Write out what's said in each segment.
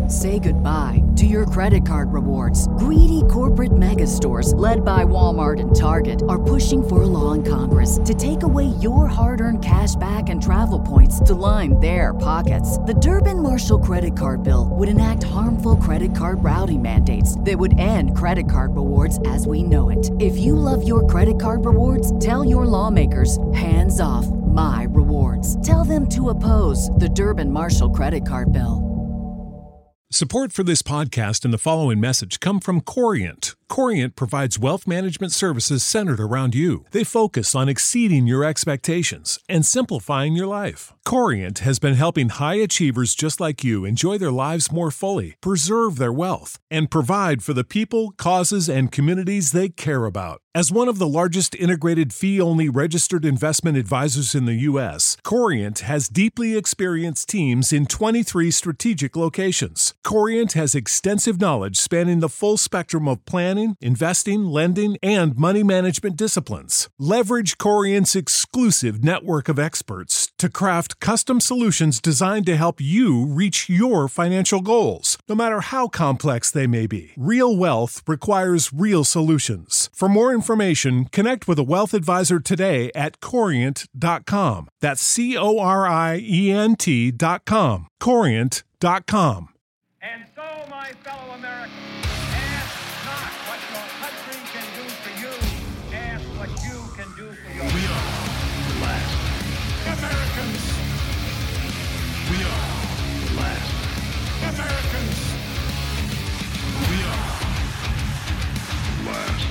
Say goodbye to your credit card rewards. Greedy corporate mega stores, led by Walmart and Target, are pushing for a law in Congress to take away your hard-earned cash back and travel points to line their pockets. The Durbin-Marshall credit card bill would enact harmful credit card routing mandates that would end credit card rewards as we know it. If you love your credit card rewards, tell your lawmakers, hands off my rewards. Tell them to oppose the Durbin-Marshall credit card bill. Support for this podcast and the following message come from Corient. Corient provides wealth management services centered around you. They focus on exceeding your expectations and simplifying your life. Corient has been helping high achievers just like you enjoy their lives more fully, preserve their wealth, and provide for the people, causes, and communities they care about. As one of the largest integrated fee-only registered investment advisors in the U.S., Corient has deeply experienced teams in 23 strategic locations. Corient has extensive knowledge spanning the full spectrum of planning, investing, lending, and money management disciplines. Leverage Corient's exclusive network of experts to craft custom solutions designed to help you reach your financial goals, no matter how complex they may be. Real wealth requires real solutions. For more information, connect with a wealth advisor today at Corient.com. That's Corient.com. Corient.com. And so, my fellow Americans, ask not what your country can do for you, ask what you can do for yourself. We are the last Americans. We are the last Americans. We are the last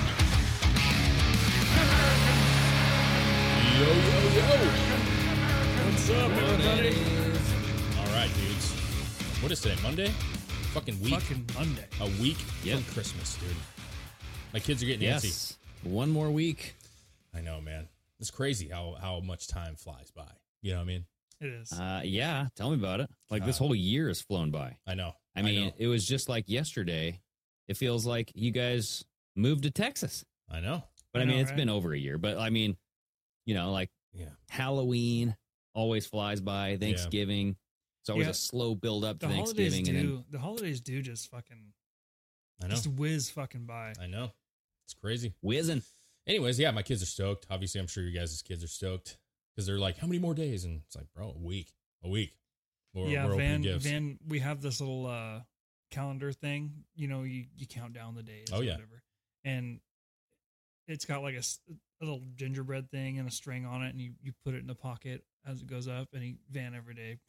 Americans. What's up, everybody? All right, dudes. What is today? Monday? Fucking week. Fucking Monday. A week from Christmas, dude. My kids are getting antsy. One more week. I know, man. It's crazy how much time flies by. You know what I mean? It is. Yeah. Tell me about it. Like this whole year has flown by. I know. I mean, it was just like yesterday. It feels like you guys moved to Texas. I know. But I mean, it's been over a year. But I mean, you know, like Halloween always flies by. Thanksgiving. It's always a slow build up to Thanksgiving. The holidays do just fucking, I know. just whiz fucking by. I know. It's crazy. Whizzing. Anyways, yeah, my kids are stoked. Obviously, I'm sure you guys' kids are stoked because they're like, how many more days? And it's like, bro, a week. We're opening gifts. Van, we have this little calendar thing. You know, you count down the days. Oh, yeah. Whatever. And it's got like a little gingerbread thing and a string on it, and you put it in the pocket as it goes up. And Van every day,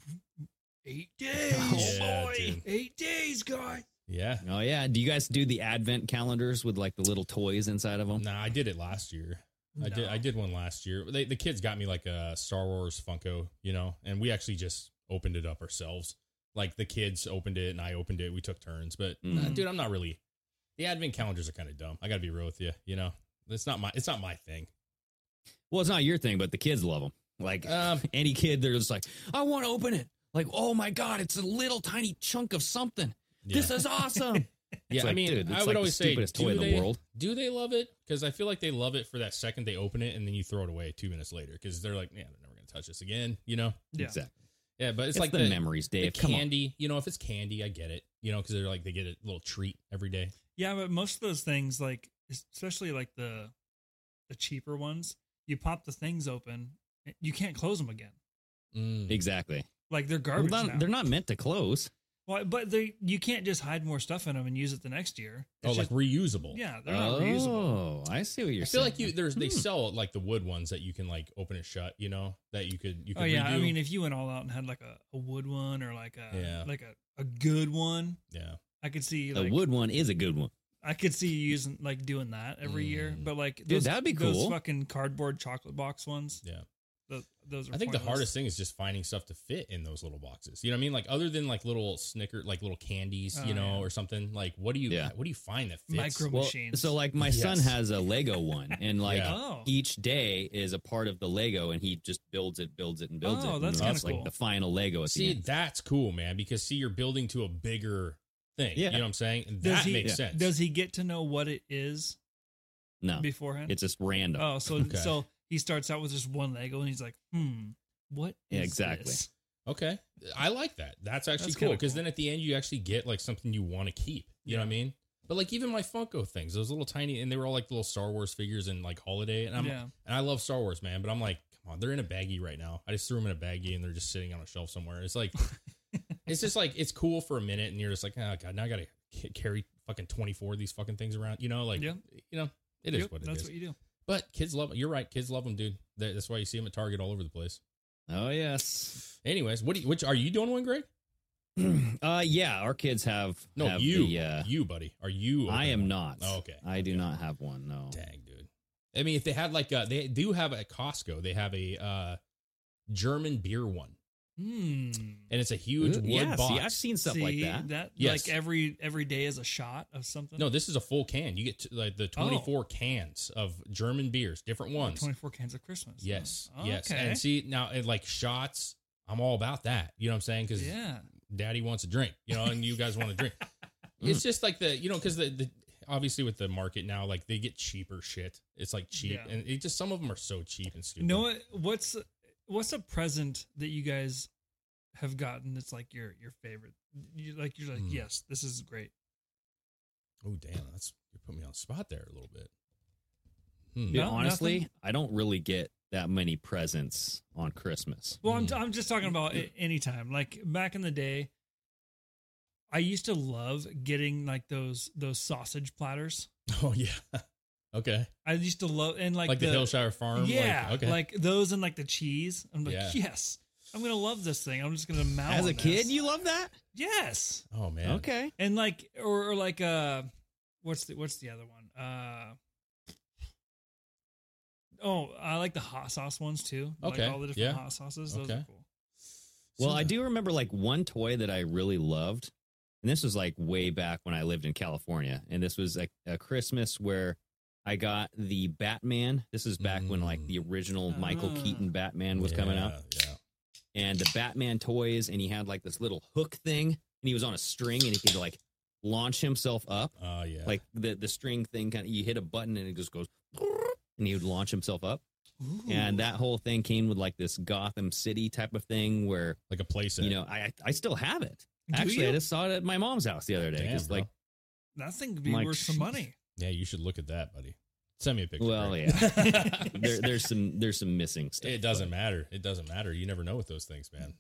8 days. Oh, boy. Dude. 8 days, guy. Yeah. Oh, yeah. Do you guys do the advent calendars with like the little toys inside of them? Nah, I did it last year. No. I did one last year. The kids got me like a Star Wars Funko, you know, and we actually just opened it up ourselves. Like the kids opened it and I opened it. We took turns. But dude, I'm not really. The advent calendars are kind of dumb. I got to be real with you. You know, it's not my thing. Well, it's not your thing, but the kids love them. Like any kid, they're just like, I want to open it. Like, oh my God, it's a little tiny chunk of something. Yeah. This is awesome. Yeah, like, I mean, dude, I would always say, toy in the world. Do they love it? Because I feel like they love it for that second they open it and then you throw it away 2 minutes later because they're like, yeah, they're never going to touch this again, you know? Yeah. Exactly. Yeah, but it's like the memories, Dave. The candy, you know, if it's candy, I get it, you know, because they're like, they get a little treat every day. Yeah, but most of those things, like, especially like the cheaper ones, you pop the things open, you can't close them again. Exactly. Like they're garbage now. They're not meant to close. Well, but you can't just hide more stuff in them and use it the next year. It's like reusable. Yeah, they're not reusable. Oh, I see what you're saying. saying. I feel like they sell like the wood ones that you can like open and shut, you know, that you could Oh yeah, redo. I mean, if you went all out and had like a wood one or like a good one, yeah, I could see the wood one is a good one. I could see you using like doing that every year, but like dude, that'd be cool. Those fucking cardboard chocolate box ones. Yeah. Those are I think pointless. the hardest thing is just finding stuff to fit in those little boxes. You know what I mean? Like other than like little like little candies, you know, or something. Like what do you find that fits? Micro machines. So like my son has a Lego one, and like Yeah. each day is a part of the Lego, and he just builds it. Oh, and that's kinda like cool. the final Lego at the end. That's cool, man. Because you're building to a bigger thing. Yeah. You know what I'm saying? And that makes sense. Does he get to know what it is? No, beforehand. It's just random. Oh, so he starts out with just one Lego, and he's like, what? Yeah, is exactly. this? Okay. I like that. That's actually That's cool kinda because cool. then at the end you actually get like something you want to keep. You know what I mean? But like even my Funko things, those little tiny, and they were all like little Star Wars figures and like holiday, and and I love Star Wars, man. But I'm like, come on, they're in a baggie right now. I just threw them in a baggie and they're just sitting on a shelf somewhere. It's like, it's just like it's cool for a minute, and you're just like, oh god, now I gotta carry fucking 24 of these fucking things around. You know, like, you know, it is what it is. That's what you do. But kids love. You're right, kids love them, dude. That's why you see them at Target all over the place. Oh yes. Anyways, which are you doing one, Greg? Yeah, our kids have. You, buddy. Are you? I am not. Oh, okay. I do not have one. No. Dang, dude. I mean, if they had like they do have at Costco, they have a German beer one, and it's a huge wood box. See, I've seen stuff like that. Yes. Like every day is a shot of something. No, this is a full can. You get like the 24 cans of German beers, different ones. 24 cans of Christmas. Yes, Oh, yes. okay. And see now, like shots, I'm all about that. You know what I'm saying? Because Daddy wants a drink, you know, and you guys want a drink. It's just like because the obviously with the market now, like they get cheaper shit. It's like cheap, and it just some of them are so cheap and stupid. You know what? What's a present that you guys have gotten that's like your favorite? You're like, yes, this is great. Oh damn, you put me on the spot there a little bit. Dude, honestly, I don't really get that many presents on Christmas. Well, I'm just talking about anytime. Like back in the day, I used to love getting like those sausage platters. Oh yeah. Okay. I used to love and like the Hillshire Farm. Yeah. Like, okay. Like those and like the cheese. I'm like, yes, I'm gonna love this thing. I'm just gonna mount. As on a kid, this. you love that? Yes. Oh man. Okay. And like or like what's the other one? Oh, I like the hot sauce ones too. Okay. Like all the different hot sauces. Those are cool. Well, I do remember like one toy that I really loved. And this was like way back when I lived in California. And this was a Christmas where I got the Batman. This is back when like the original Michael Keaton Batman was coming out. Yeah. And the Batman toys. And he had like this little hook thing. And he was on a string and he could like launch himself up. Oh, yeah. Like the string thing, kind of, you hit a button and it just goes, and he would launch himself up. Ooh. And that whole thing came with like this Gotham City type of thing where like a playset. You know, I still have it. Actually, I just saw it at my mom's house the other day. Damn, like that thing could be worth some money. Yeah, you should look at that, buddy. Send me a picture. Well, yeah. there's some missing stuff. It doesn't matter. It doesn't matter. You never know with those things, man.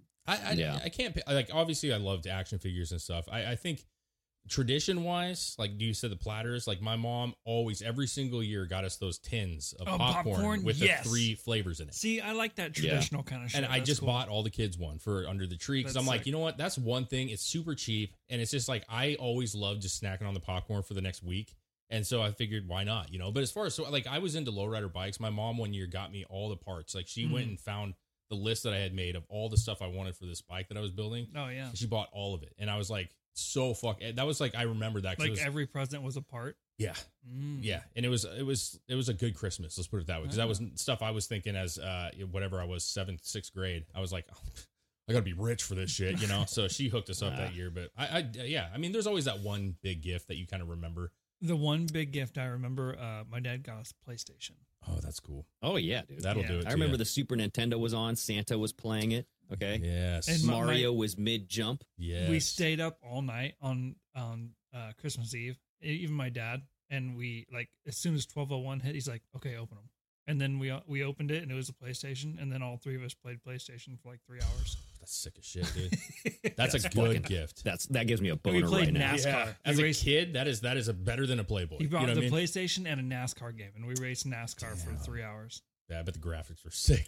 I can't like obviously I loved action figures and stuff. I think tradition wise, like you said, the platters, like my mom always every single year got us those tins of popcorn with the 3 flavors in it. See, I like that traditional kind of shit. And I just bought all the kids one for under the tree because I'm like, you know what? That's one thing. It's super cheap. And it's just like, I always love just snacking on the popcorn for the next week. And so I figured, why not? You know, but as far as like I was into lowrider bikes. My mom one year got me all the parts. Like she went and found the list that I had made of all the stuff I wanted for this bike that I was building. Oh, yeah. And she bought all of it. And I was like, so that was like I remember that like every present was a part. Yeah, yeah, and it was a good Christmas. Let's put it that way because that was stuff I was thinking as whatever I was 7th, 6th grade. I was like, oh, I gotta be rich for this shit, you know. So she hooked us up that year. But I mean, there's always that one big gift that you kind of remember. The one big gift I remember, my dad got us a PlayStation. Oh, that's cool. Oh yeah, dude. That'll do it. I remember the Super Nintendo was on. Santa was playing it. Okay. Yes. And Mario was mid jump. Yes. We stayed up all night on Christmas Eve. Even my dad, and we like as soon as 12:01 hit, he's like, "Okay, open them." And then we opened it, and it was a PlayStation. And then all 3 of us played PlayStation for like 3 hours. That's sick as shit, dude. That's a good gift. That gives me a boner we played right now. NASCAR. Yeah. As a kid, that is a better than a Playboy. He brought you know the PlayStation and a NASCAR game, and we raced NASCAR for 3 hours. Yeah, but the graphics were sick.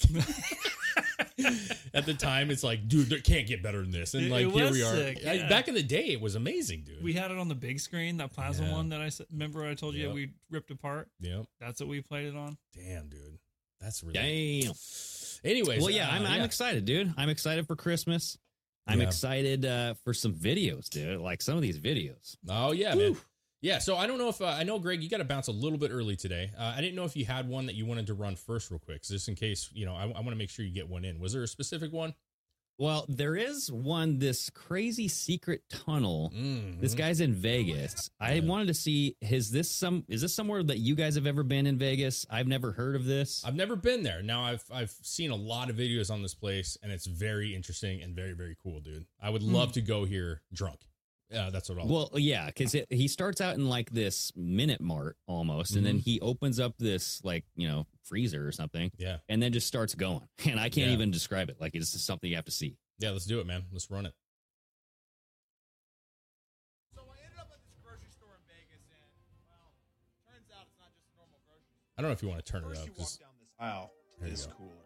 At the time, it's like, dude, there can't get better than this. And like, here we are. Sick, yeah. Back in the day, it was amazing, dude. We had it on the big screen, that plasma one that I remember I told you we ripped apart. Yep. That's what we played it on. Damn, dude. That's really damn. Anyways, well, yeah, I'm excited, dude. I'm excited for Christmas. I'm excited for some videos, dude. Like some of these videos. Oh yeah, man. Yeah, so I don't know if I know, Greg, you got to bounce a little bit early today. I didn't know if you had one that you wanted to run first real quick, just in case, you know, I want to make sure you get one in. Was there a specific one? Well, there is this crazy secret tunnel. Mm-hmm. This guy's in Vegas. I wanted to see, is this somewhere that you guys have ever been in Vegas? I've never heard of this. I've never been there. Now I've seen a lot of videos on this place, and it's very interesting and very, very cool, dude. I would love to go here drunk. That's what I'll. Well, yeah, because he starts out in like this Minute Mart almost, and then he opens up this like freezer or something, Yeah. and then just starts going. And I can't even describe it. Like it's just something you have to see. Yeah, let's do it, man. Let's run it. So I ended up at this grocery store in Vegas, and well, turns out it's not just a normal grocery store. I don't know if you want to turn it First, up. you walk down this aisle to There you this go. cooler.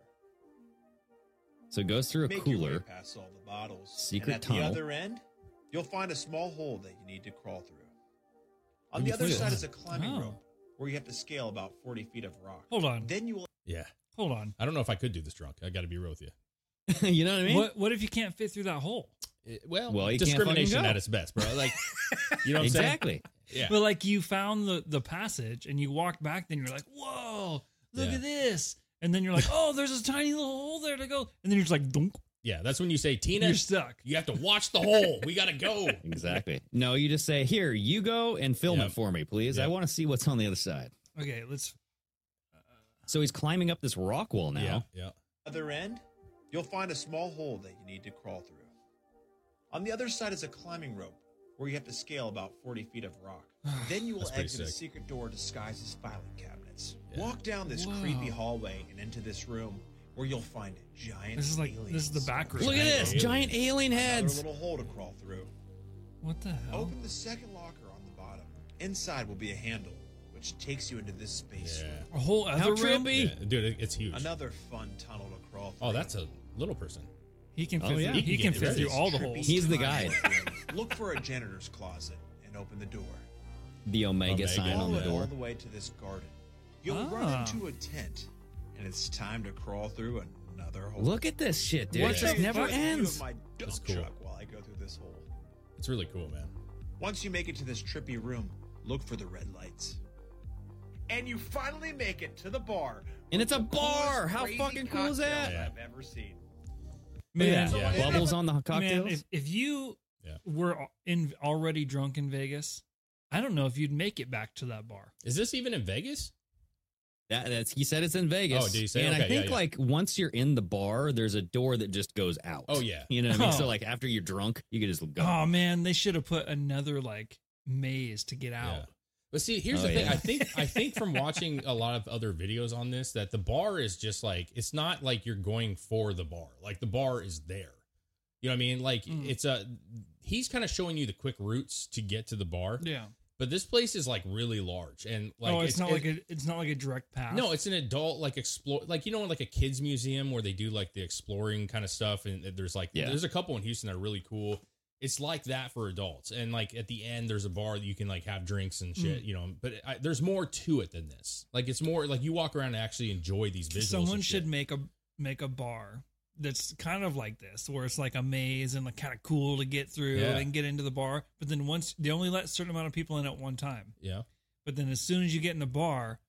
So it goes through a Make your way cooler. past all the bottles. Secret and at tunnel. the other end, you'll find a small hole that you need to crawl through. On you the other feel side it? is a climbing Oh. rope where you have to scale about 40 feet of rock. Hold on. Then you will Yeah. Hold on. I don't know if I could do this drunk. I got to be real with you. You know what I mean? What if you can't fit through that hole? Well, you can't discrimination fucking go. at its best, bro. Like, you know what Exactly. I'm saying? Yeah. But like you found the passage and you walked back, then you're like, whoa, look Yeah. at this. And then you're like, oh, there's a tiny little hole there to go. And then you're just like, dunk, Yeah, that's when you say, Tina, you're stuck. you have to watch the hole. We got to go. Exactly. No, you just say, here, you go and film Yep. it for me, please. I Yep. want to see what's on the other side. Okay, let's. So he's climbing up this rock wall now. Yeah, yeah. other end, you'll find a small hole that you need to crawl through. On the other side is a climbing rope where you have to scale about 40 feet of rock. Then you will That's pretty exit a sick. secret door disguised as filing cabinets. Yeah. Walk down this Whoa. creepy hallway and into this room where you'll find giant This is the back room. Look at this. Alien. Giant alien Another heads. little hole to crawl through. What the hell? Open the second locker on the bottom. Inside will be a handle, which takes you into this space Yeah. room. A whole other How room? trippy. Yeah, dude, it's huge. Another fun tunnel to crawl through. Oh, that's a little person. He can fit. Oh, yeah. Through, he can He fit can through get all the Trippy holes. He's the time guide. room. Look for a janitor's closet and open the door. The Omega Omega. sign on Follow the it all door. the way to this garden. You'll Ah. run into a tent, and it's time to crawl through another hole. Look at this shit, dude. What It the just never I'll take a view ends. of my That's dump cool. truck while I go through this hole. It's really cool, man. Once you make it to this trippy room, look for the red lights. And you finally make it to the bar. And it's a with the bar. coolest, How crazy fucking cool is that? cocktails Yeah. I've ever seen. Man, Yeah. Bubbles on the cocktails. man, if you Yeah. were already drunk in Vegas, I don't know if you'd make it back to that bar. Is this even in Vegas? That's he said it's in Vegas. Oh, did he say? And I Okay, think yeah, yeah. like once you're in the bar, there's a door that just goes out. Oh, yeah. You know what I mean? Oh. So like after you're drunk, you can just go. Oh man, they should have put another like maze to get out. Yeah. But see, here's Oh, the thing. yeah. I think from watching a lot of other videos on this that the bar is just like it's not like you're going for the bar. Like the bar is there. You know what I mean? Like it's he's kind of showing you the quick routes to get to the bar. Yeah. But this place is like really large and like it's not like a direct path. No, it's an adult like explore like like a kids museum where they do like the exploring kind of stuff and there's like Yeah. there's a couple in Houston that are really cool. It's like that for adults and like at the end there's a bar that you can like have drinks and shit, but there's more to it than this. Like it's more like you walk around and actually enjoy these visuals. Someone and should shit. make a bar that's kind of like this, where it's like a maze and like kind of cool to get through Yeah. and get into the bar. But then once they only let a certain amount of people in at one time. Yeah. But then as soon as you get in the bar,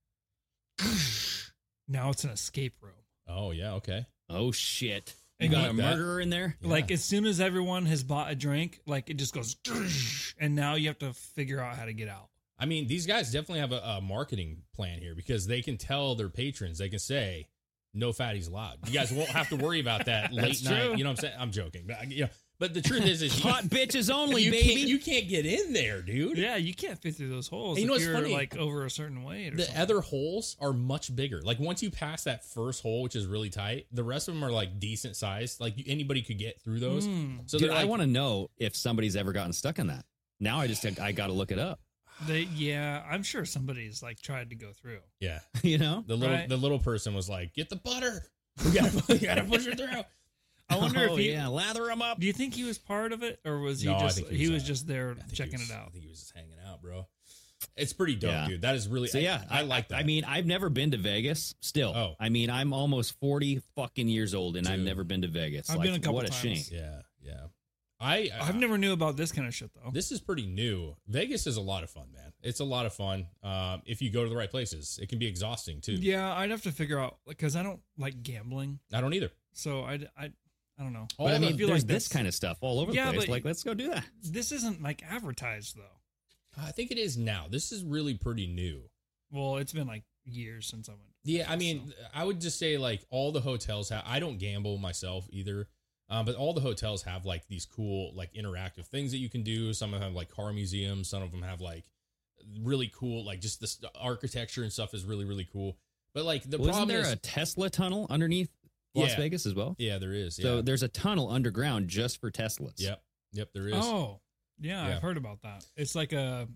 now it's an escape room. Oh yeah, okay. Oh shit! You And got like a that. murderer in there. Yeah. Like as soon as everyone has bought a drink, like it just goes, and now you have to figure out how to get out. I mean, these guys definitely have a marketing plan here because they can tell their patrons, they can say, no fatties allowed. You guys won't have to worry about that late That's night. true. You know what I'm saying? I'm joking. But, but the truth is Hot bitches only, you baby. Can't, you can't get in there, dude. Yeah, you can't fit through those holes And you know if what's you're funny? like over a certain weight. Or The something. other holes are much bigger. Like once you pass that first hole, which is really tight, the rest of them are like decent sized. Like anybody could get through those. So Dude, they're I like, want to know if somebody's ever gotten stuck in that. Now I got to look it up. I'm sure somebody's like tried to go through. yeah. You know? Right. The little person was like, get the butter. You gotta push it through. I wonder if he. lather them up. Do you think he was part of it, or was he No, I just think he was out. just there I think checking he was- it I out? think he was just hanging out, bro. It's pretty dope, Yeah. dude. That is really. So yeah, I like that. I mean, I've never been to Vegas. Still, Oh. I mean, I'm almost 40 fucking years old, and I've Dude. never been to Vegas. I've Like, been a couple what a times. shame. yeah. I've never knew about this kind of shit though. This is pretty new. Vegas is a lot of fun, man. It's a lot of fun. If you go to the right places, it can be exhausting too. Yeah, I'd have to figure out because I don't like gambling, I don't either. so I I don't know. But I mean, feel there's like this that's- kind of stuff all over the Yeah, place. but- Like, let's go do that. This isn't like advertised though. I think it is now. This is really pretty new. Well, it's been like years since I went. Yeah, I mean, I would just say like all the hotels have. I don't gamble myself either, but all the hotels have like these cool like interactive things that you can do. Some of them have like car museums. Some of them have like really cool like just the architecture and stuff is really really cool. But like the Wasn't problem there is, a Tesla tunnel underneath Las Yeah. Vegas as well? yeah, there is. So Yeah. there's a tunnel underground just for Teslas. Yep, there is. Oh, yeah, Yeah. I've heard about that. It's like a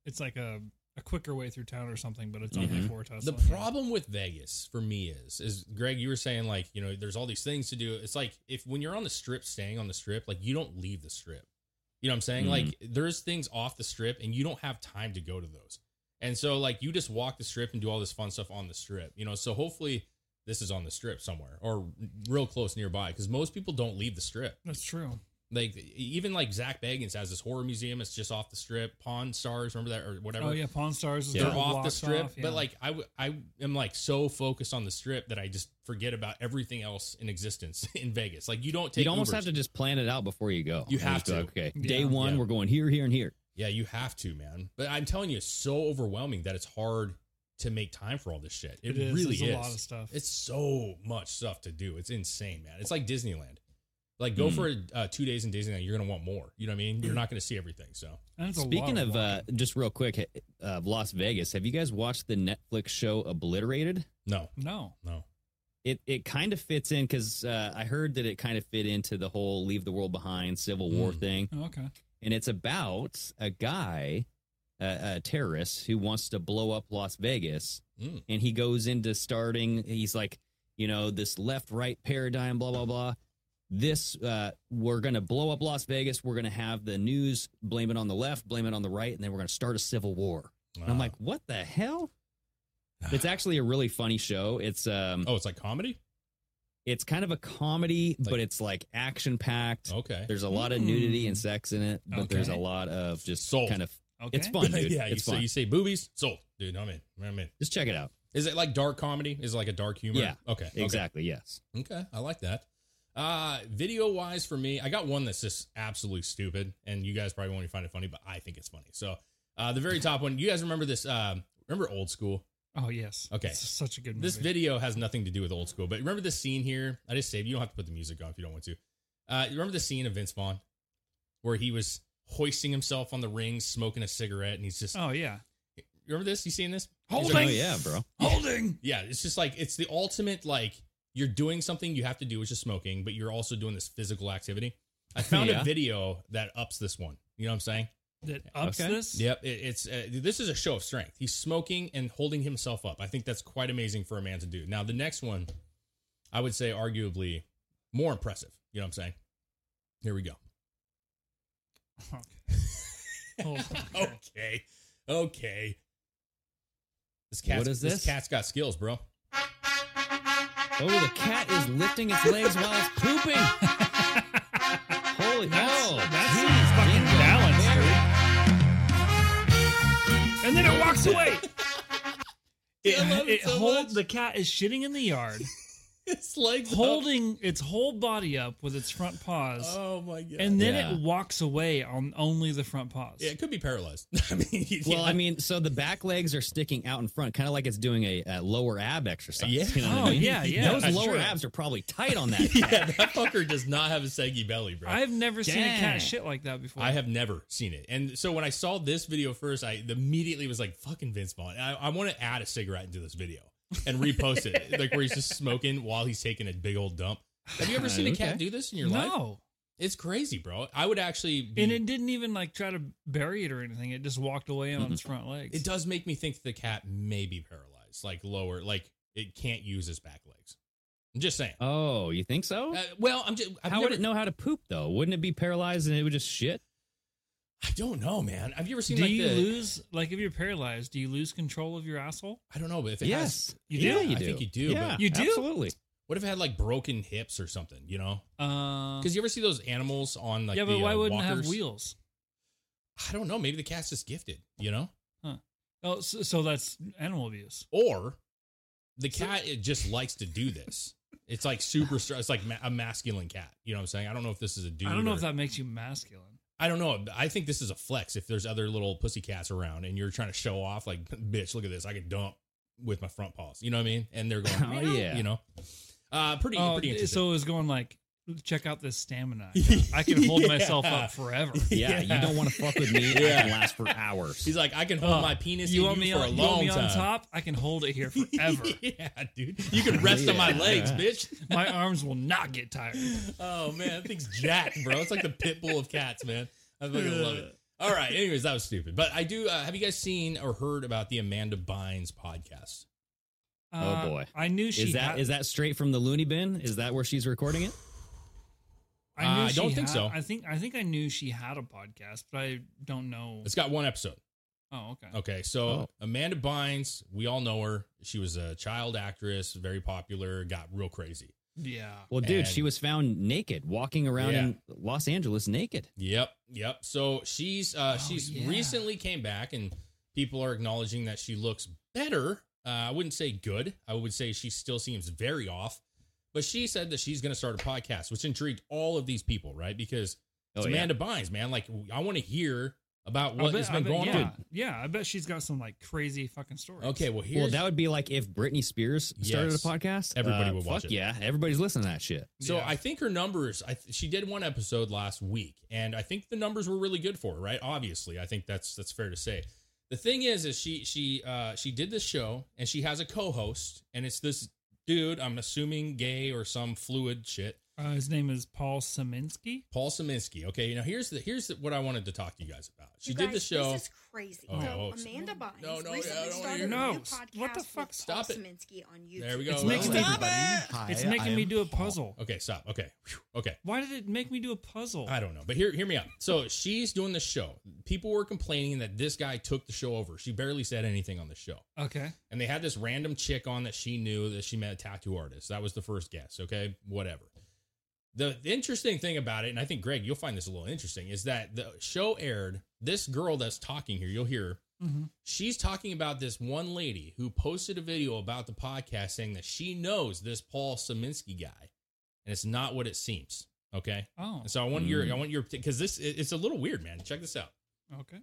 quicker way through town or something, but it's only for Tesla. The problem with Vegas for me is Greg, you were saying like, you know, there's all these things to do. It's like when you're on the strip, staying on the strip, like you don't leave the strip. You know what I'm saying? Like there's things off the strip and you don't have time to go to those. And so like you just walk the strip and do all this fun stuff on the strip, you know? So hopefully this is on the strip somewhere or real close nearby because most people don't leave the strip. That's true. Like even like Zach Bagans has this horror museum. It's just off the strip. Pawn Stars, remember that or whatever? Oh yeah, Pawn Stars is They're a couple off the blocks strip. off, yeah. But like I am like so focused on the strip that I just forget about everything else in existence in Vegas. Like you don't take. You'd almost Ubers. have to just plan it out before you go. You And have just be to. like, okay, Yeah. day one, Yeah. we're going here, here, and here. Yeah, you have to, man. But I'm telling you, it's so overwhelming that it's hard to make time for all this shit. It is. really There's is. a lot of stuff. It's so much stuff to do. It's insane, man. It's like Disneyland. Like go for 2 days in Disneyland, you're gonna want more. You know what I mean? You're not gonna see everything. So And it's a Speaking lot of, walking. just real quick, Las Vegas, have you guys watched the Netflix show Obliterated? no. No. It kind of fits in because I heard that it kind of fit into the whole leave the world behind Civil War thing. Oh, okay. And it's about a guy, a terrorist, who wants to blow up Las Vegas. Mm. And he goes into starting, he's like, you know, this left-right paradigm, blah, blah, blah. This, we're going to blow up Las Vegas. We're going to have the news blame it on the left, blame it on the right, and then we're going to start a civil war. And I'm Wow. like, what the hell? It's actually a really funny show. It's Oh, it's like comedy? it's kind of a comedy, Like- but it's like action packed. Okay. There's a lot of nudity and sex in it, but there's a Okay. lot of just Sold. kind of. Okay. It's fun, dude. yeah, it's so fun. you say boobies? Sold. Dude, I'm in. I'm in. Just check it out. Is it like dark comedy? Is it like a dark humor? Yeah. Okay. Exactly. Yes. Okay. I like that. Video wise for me, I got one that's just absolutely stupid, and you guys probably won't even find it funny, but I think it's funny. So, the very top one, you guys remember this? Remember Old School? Oh yes. Okay. It's such a good movie. This video has nothing to do with Old School, but remember this scene here? I just saved. You don't have to put the music on if you don't want to. You remember the scene of Vince Vaughn where he was hoisting himself on the rings, smoking a cigarette, and he's just. Oh yeah. You remember this? You seen this? Holding. Oh yeah, bro. Holding. Yeah, it's just like it's the ultimate like you're doing something you have to do, which is smoking, but you're also doing this physical activity. I found Yeah. a video that ups this one. You know what I'm saying? That ups Okay. this. Yep. It's this is a show of strength. He's smoking and holding himself up. I think that's quite amazing for a man to do. Now the next one, I would say arguably more impressive. You know what I'm saying? Here we go. Okay. Hold on. Okay. This What is this? This cat's got skills, bro. Oh, the cat is lifting its legs while it's pooping. Holy That's geez, fucking Dingo. balance, dude. And then it walks away. I love it so much. The cat is shitting in the yard, It's like holding its whole body up with its front paws, Oh my god! and then Yeah. it walks away on only the front paws. Yeah, it could be paralyzed. I mean, Well, I mean, so the back legs are sticking out in front, kind of like it's doing a lower ab exercise. Yeah. You know what Oh, I mean? yeah, yeah, Those that's lower true. abs are probably tight on that yeah, cat. that fucker does not have a saggy belly, bro. I've never seen a Dang. cat shit like that before. I have never seen it, and so when I saw this video first, I immediately was like, "Fucking Vince Vaughn!" I want to add a cigarette into this video and repost it, like where he's just smoking while he's taking a big old dump. Have you ever seen a cat Okay. do this in your life? No, It's crazy, bro. I would actually. Be, and it didn't even like try to bury it or anything. It just walked away on its front legs. It does make me think the cat may be paralyzed, like lower, like it can't use its back legs. I'm just saying. Oh, you think so? Well, I'm just. How would it know how to poop though? Wouldn't it be paralyzed and it would just shit? I don't know, man. Have you ever seen Do like you the? lose like if you're paralyzed? Do you lose control of your asshole? I don't know, but if it Yes, has, You yeah, do? you I do. think you do. Yeah, But You do? Absolutely. what if it had like broken hips or something? You know, Uh, because you ever see those animals on like yeah, but the, why wouldn't it have walkers? wheels? I don't know. Maybe the cat's just gifted. You know, Oh, so that's animal abuse. or the cat it just likes to do this. It's like super. It's like a masculine cat. You know what I'm saying? I don't know if this is a dude. I don't know if that makes you masculine. I don't know. I think this is a flex. If there's other little pussy cats around and you're trying to show off, like, bitch, look at this. I can dump with my front paws. You know what I mean? And they're going, Oh, yeah. You know, pretty interesting. So it was going like, check out this stamina. I can hold myself up forever. Yeah, you don't want to fuck with me. I can last for hours. He's like, I can hold my penis You in want you me for a on, long you want me time. on top? I can hold it here forever. Yeah, dude. You can rest on my legs, bitch. My arms will not get tired. Oh, man. That thing's jacked, bro. It's like the pit bull of cats, man. I fucking love it. All right. Anyways, that was stupid. But I do. Have you guys seen or heard about the Amanda Bynes podcast? Oh boy, I knew she is that straight from the loony bin? Is that where she's recording it? I don't think so. I think I knew she had a podcast, but I don't know. It's got one episode. Oh, okay. Okay, so Amanda Bynes, we all know her. She was a child actress, very popular, got real crazy. Yeah. Well, dude, And- she was found naked, walking around in Los Angeles naked. Yep. So she's yeah. recently came back, and people are acknowledging that she looks better. I wouldn't say good. I would say she still seems very off. But she said that she's going to start a podcast, which intrigued all of these people, right? Because it's Amanda Bynes, man. Like, I want to hear about what has been going on. Yeah, I bet she's got some like crazy fucking stories. Okay, well, Well, that would be like if Britney Spears started Yes. a podcast. Everybody would watch fuck it. Yeah, everybody's listening to that shit. So Yeah. I think her numbers, she did one episode last week, and I think the numbers were really good for her, right? Obviously, I think that's fair to say. The thing is she did this show, and she has a co-host, and it's this dude, I'm assuming gay or some fluid shit. His name is Paul Szymanski. Paul Szymanski. Okay, now here's what I wanted to talk to you guys about. She You did guys, the show. This is crazy. Oh, so oh, Amanda Bynes no, recently I don't started hear a No, new podcast what the fuck? with Stop Paul it. Szymanski on YouTube. There we go. It's making me, Hi, it's I making me am do a Paul. puzzle. Okay, stop. Okay. Whew. Okay. Why did it make me do a puzzle? I don't know, but hear me out. So she's doing the show. People were complaining that this guy took the show over. She barely said anything on the show. Okay. And they had this random chick on that she knew that she met a tattoo artist. That was the first guess. Okay. Whatever. The interesting thing about it, and I think, Greg, you'll find this a little interesting, is that the show aired. This girl that's talking here, you'll hear her. Mm-hmm. She's talking about this one lady who posted a video about the podcast saying that she knows this Paul Szymanski guy, and it's not what it seems. Okay. Oh. And so I want your, because it's a little weird, man. Check this out. Okay.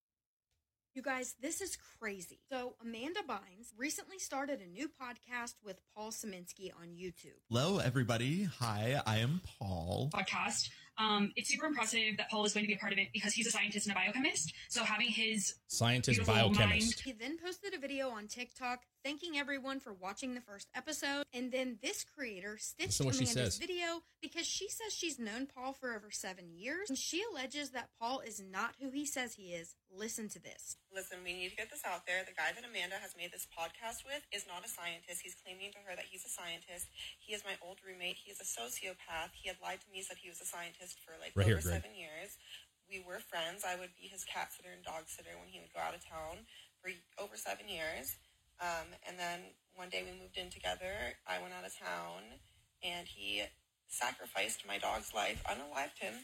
You guys, this is crazy. So Amanda Bynes recently started a new podcast with Paul Szymanski on YouTube. Hello, everybody. Hi, I am Paul. Podcast. It's super impressive that Paul is going to be a part of it because he's a scientist and a biochemist. So having his Scientist, beautiful biochemist. He then posted a video on TikTok thanking everyone for watching the first episode. And then this creator stitched Listen what she Amanda's says. video because she says she's known Paul for over 7 years. And she alleges that Paul is not who he says he is. Listen to this. Listen, we need to get this out there. The guy that Amanda has made this podcast with is not a scientist. He's claiming to her that he's a scientist. He is my old roommate. He is a sociopath. He had lied to me, said he was a scientist for like Right over here, Greg. 7 years. We were friends. I would be his cat sitter and dog sitter when he would go out of town for over 7 years. And then one day we moved in together. I went out of town, and he sacrificed my dog's life, unalived him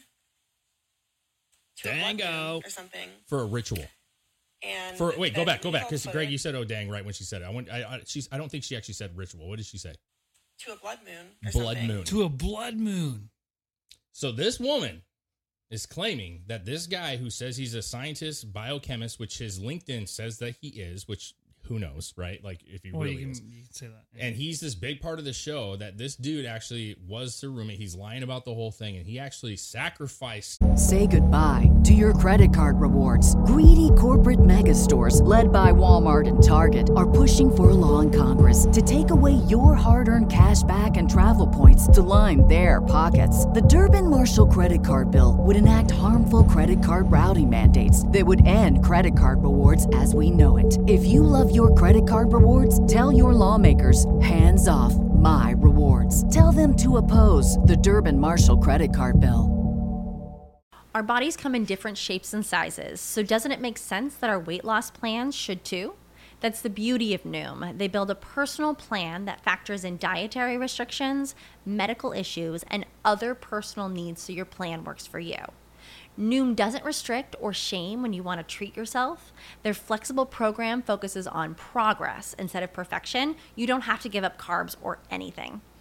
to a blood Dango. moon or something. For a ritual. And Wait, go then back. we Because also- Greg, you said "oh dang" right when she said it. I don't think she actually said ritual. What did she say? to a blood moon or Blood something. moon. To a blood moon. So this woman is claiming that this guy who says he's a scientist, biochemist, which his LinkedIn says that he is, which who knows, right? Like if he Well, really you is. can say that. Yeah. And he's this big part of the show that this dude actually was the roommate. He's lying about the whole thing, and he actually sacrificed. Say goodbye to your credit card rewards. Greedy corporate mega stores, led by Walmart and Target, are pushing for a law in Congress to take away your hard-earned cash back and travel points to line their pockets. The Durbin-Marshall credit card bill would enact harmful credit card routing mandates that would end credit card rewards as we know it. If you love your credit card rewards, tell your lawmakers, hands off my rewards. Tell them to oppose the Durbin-Marshall credit card bill. Our bodies come in different shapes and sizes, so doesn't it make sense that our weight loss plans should too? That's the beauty of Noom. They build a personal plan that factors in dietary restrictions, medical issues, and other personal needs so your plan works for you. Noom doesn't restrict or shame when you want to treat yourself. Their flexible program focuses on progress instead of perfection. You don't have to give up carbs or anything.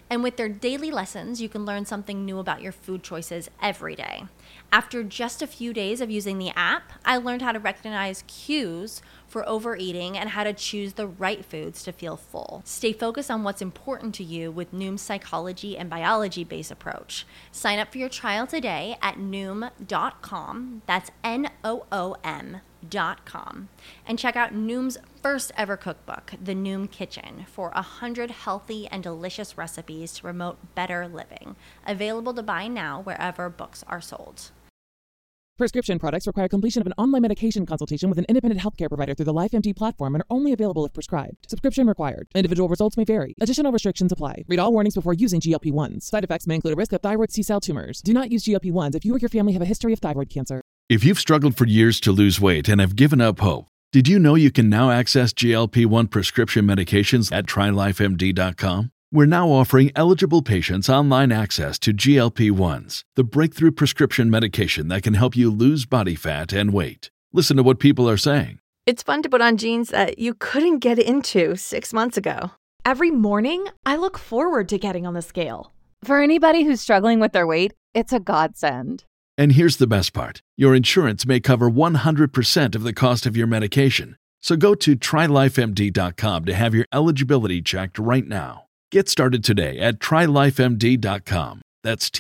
And with their daily lessons, you can learn something new about your food choices every day. After just a few days of using the app, I learned how to recognize cues for overeating and how to choose the right foods to feel full. Stay focused on what's important to you with Noom's psychology and biology-based approach. Sign up for your trial today at Noom.com. That's NOOM.com. And check out Noom's first ever cookbook, The Noom Kitchen, for 100 healthy and delicious recipes to promote better living. Available to buy now wherever books are sold. Prescription products require completion of an online medication consultation with an independent healthcare provider through the LifeMD platform and are only available if prescribed. Subscription required. Individual results may vary. Additional restrictions apply. Read all warnings before using GLP-1s. Side effects may include a risk of thyroid C-cell tumors. Do not use GLP-1s if you or your family have a history of thyroid cancer. If you've struggled for years to lose weight and have given up hope, did you know you can now access GLP-1 prescription medications at TryLifeMD.com? We're now offering eligible patients online access to GLP-1s, the breakthrough prescription medication that can help you lose body fat and weight. Listen to what people are saying. It's fun to put on jeans that you couldn't get into 6 months ago. Every morning, I look forward to getting on the scale. For anybody who's struggling with their weight, it's a godsend. And here's the best part. Your insurance may cover 100% of the cost of your medication. So go to TryLifeMD.com to have your eligibility checked right now. Get started today at TryLifeMD.com. That's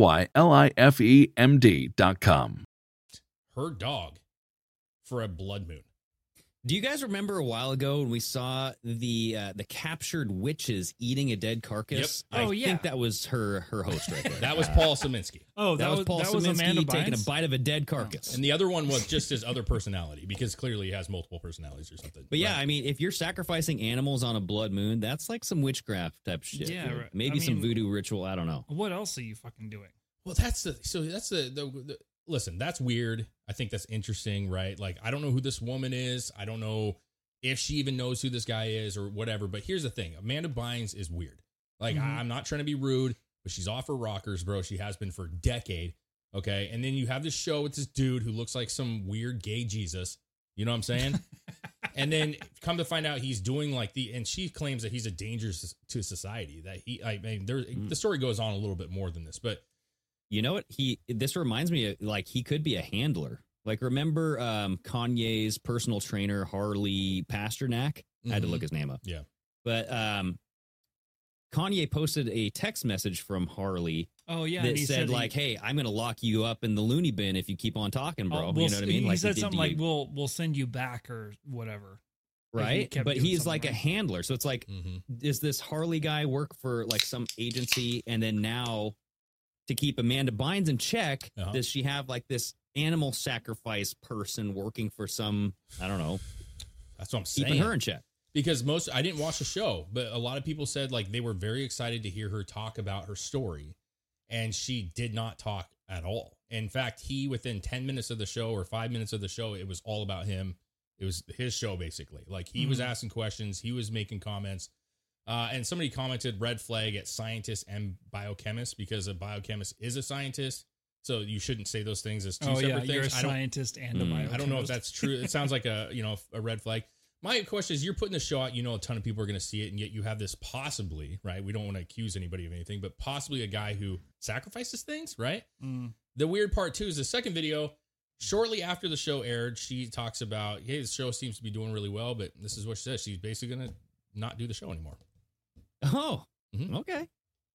TryLifeMD.com. Her dog for a blood moon. Do you guys remember a while ago when we saw the captured witches eating a dead carcass? Yep. I think that was her host right there. That was Paul Szymanski. Oh, that was Paul Szymanski Amanda taking a Bynes? bite of a dead carcass. And the other one was just his other personality, because clearly he has multiple personalities or something. But yeah, I mean, if you're sacrificing animals on a blood moon, that's like some witchcraft type shit. Yeah, right. Maybe some voodoo ritual. I don't know. What else are you fucking doing? Well, that's the listen, that's weird. I think that's interesting, right? Like, I don't know who this woman is. I don't know if she even knows who this guy is or whatever. But here's the thing. Amanda Bynes is weird. Like, I'm not trying to be rude, but she's off her rockers, bro. She has been for a decade. Okay. And then you have this show with this dude who looks like some weird gay Jesus. You know what I'm saying? And then come to find out he's doing like and she claims that he's a danger to society, that the story goes on a little bit more than this, but you know what? This reminds me of, like, he could be a handler. Like, remember Kanye's personal trainer, Harley Pasternak? I had to look his name up. Yeah. But Kanye posted a text message from Harley. Oh, yeah. That said, like, hey, I'm going to lock you up in the loony bin if you keep on talking, bro. You know what I mean? He said something like, we'll send you back or whatever. Right? But he's like a handler. So it's like, does this Harley guy work for like some agency? And then now, to keep Amanda Bynes in check, does she have like this animal sacrifice person working for some, I don't know. That's what I'm saying. Keeping her in check. Because I didn't watch the show, but a lot of people said like they were very excited to hear her talk about her story. And she did not talk at all. In fact, within 10 minutes of the show or 5 minutes of the show, it was all about him. It was his show, basically. Like, he was asking questions. He was making comments. And somebody commented red flag at scientist and biochemist, because a biochemist is a scientist. So you shouldn't say those things as two separate things. You're a scientist and a biochemist. I don't know if that's true. It sounds like a red flag. My question is, you're putting the show out, a ton of people are going to see it, and yet you have this possibly, right? We don't want to accuse anybody of anything, but possibly a guy who sacrifices things, right? The weird part, too, is the second video, shortly after the show aired, she talks about, hey, the show seems to be doing really well, but this is what she says. She's basically going to not do the show anymore. Oh, okay.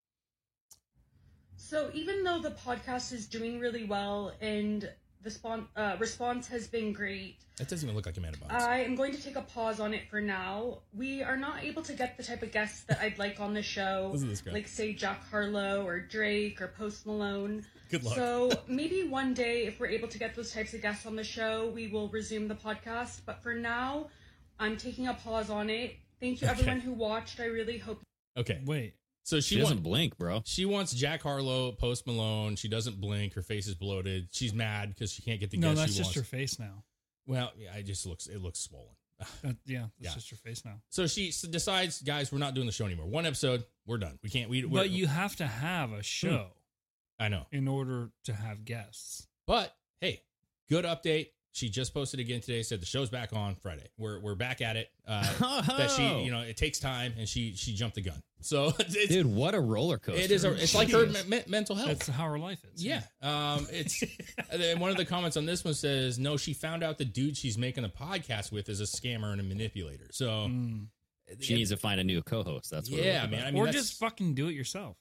So even though the podcast is doing really well and the response has been great, that doesn't even look like Amanda Bynes. I am going to take a pause on it for now. We are not able to get the type of guests that I'd like on the show, like say Jack Harlow or Drake or Post Malone. Good luck. So maybe one day, if we're able to get those types of guests on the show, we will resume the podcast. But for now, I'm taking a pause on it. Thank you, everyone who watched. I really hope. Okay, wait. So she doesn't blink, bro. She wants Jack Harlow, Post Malone. She doesn't blink. Her face is bloated. She's mad because she can't get the guests she wants. No, that's just her face now. Well, yeah, it looks swollen. That's just her face now. So she decides, guys, we're not doing the show anymore. One episode, we're done. We can't. But you have to have a show. I know. In order to have guests. But hey, good update. She just posted again today. Said the show's back on Friday. We're back at it. That she, it takes time, and she jumped the gun. So, dude, what a roller coaster! It is. It's like her mental health. That's how her life is. Yeah. It's and one of the comments on this one says, "No, she found out the dude she's making a podcast with is a scammer and a manipulator." So she needs to find a new co-host. That's what I mean, or just fucking do it yourself.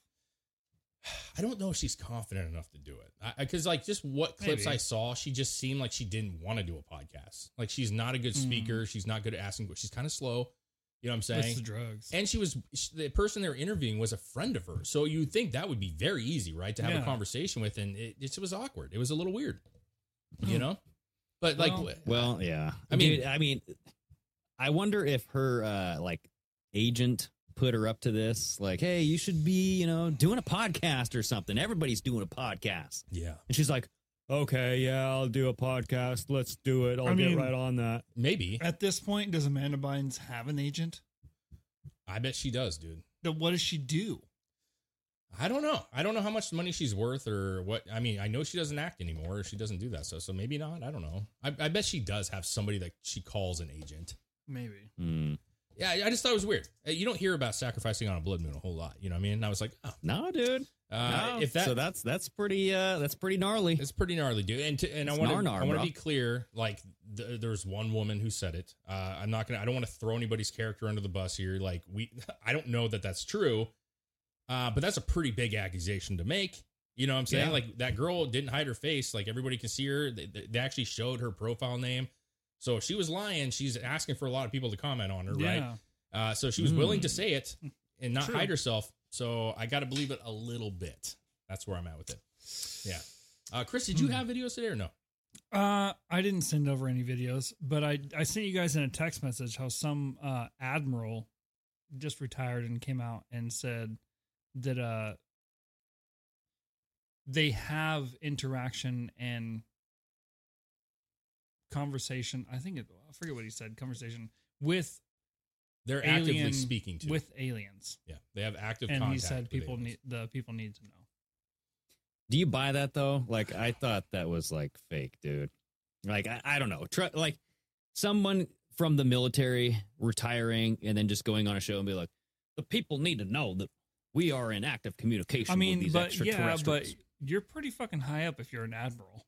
I don't know if she's confident enough to do it, because like just what clips I saw, she just seemed like she didn't want to do a podcast. Like she's not a good speaker. She's not good at asking. She's kind of slow. You know what I'm saying? That's the drugs. And the person they were interviewing was a friend of hers. So you'd think that would be very easy, right? To have a conversation with. And it was awkward. It was a little weird, you know? But well, yeah. I mean, I wonder if her, agent put her up to this, like, hey, you should be, doing a podcast or something. Everybody's doing a podcast. Yeah. And she's like, okay, yeah, I'll do a podcast. Let's do it. I'll get right on that. Maybe. At this point, does Amanda Bynes have an agent? I bet she does, dude. Then what does she do? I don't know. I don't know how much money she's worth or what. I mean, I know she doesn't act anymore. Or she doesn't do that stuff. So maybe not. I don't know. I bet she does have somebody that she calls an agent. Maybe. Yeah, I just thought it was weird. You don't hear about sacrificing on a blood moon a whole lot. You know what I mean? And I was like, oh. No, dude. So that's pretty gnarly. It's pretty gnarly, dude. And I want to be clear. Like, there's one woman who said it. I don't want to throw anybody's character under the bus here. Like, I don't know that that's true. But that's a pretty big accusation to make. You know what I'm saying? Yeah. Like, that girl didn't hide her face. Like, everybody can see her. They actually showed her profile name. So if she was lying, she's asking for a lot of people to comment on her, right? So she was willing to say it and not hide herself. So I got to believe it a little bit. That's where I'm at with it. Yeah. Chris, did you have videos today or no? I didn't send over any videos, but I sent you guys in a text message how some admiral just retired and came out and said that they have interaction and conversation. I forget what he said. Conversation with they're actively speaking to with aliens. Yeah, they have active and contact. He said people need to know. Do you buy that though? Like, I thought that was like fake, dude. Like, I don't know. Like someone from the military retiring and then just going on a show and be like, the people need to know that we are in active communication. with these extraterrestrials. But you're pretty fucking high up if you're an admiral.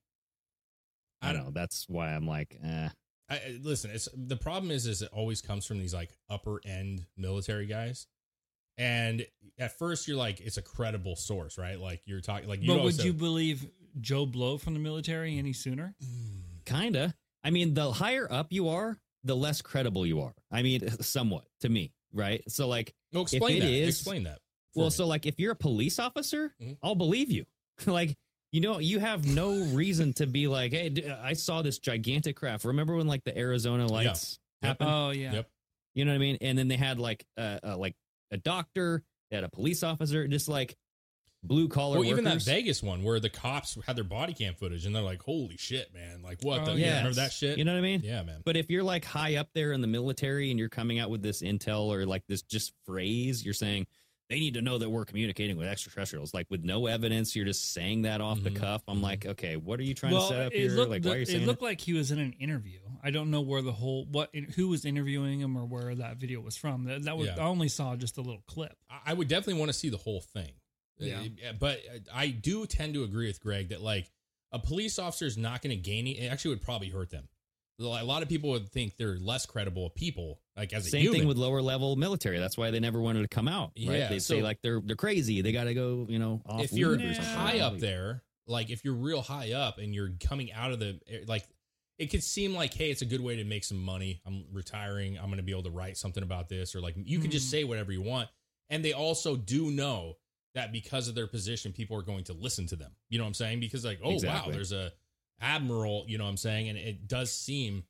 I know. That's why I'm like, listen, the problem is it always comes from these like upper end military guys. And at first you're like, it's a credible source, right? Like you're talking like, but would you believe Joe Blow from the military any sooner? Kinda. I mean, the higher up you are, the less credible you are. I mean, somewhat to me, right? So like, explain that. Well, so like if you're a police officer, I'll believe you. Like, you have no reason to be like, hey, I saw this gigantic craft. Remember when like the Arizona lights happened? Oh yeah. Yep. You know what I mean? And then they had like a doctor, they had a police officer, just like blue collar workers. Even that Vegas one where the cops had their body cam footage and they're like, holy shit, man. Like what the remember that shit? You know what I mean? Yeah, man. But if you're like high up there in the military and you're coming out with this intel or like this just phrase, you're saying, they need to know that we're communicating with extraterrestrials, like with no evidence. You're just saying that off the cuff. I'm like, okay, what are you trying to set up here? Like, why are you saying it? Looked like he was in an interview. I don't know where who was interviewing him or where that video was from. That was I only saw just a little clip. I would definitely want to see the whole thing. Yeah, but I do tend to agree with Greg that like a police officer is not going to gain it. Actually, would probably hurt them. A lot of people would think they're less credible people, like as a same human. thing with lower level military. That's why they never wanted to come out. Right? Yeah, they say like they're crazy. They got to go. Off if you're high up there, like if you're real high up and you're coming out of the like, it could seem like, hey, it's a good way to make some money. I'm retiring. I'm going to be able to write something about this, or like you can just say whatever you want. And they also do know that because of their position, people are going to listen to them. You know what I'm saying? Because like, oh wow, there's a admiral, you know what I'm saying? And it does seem,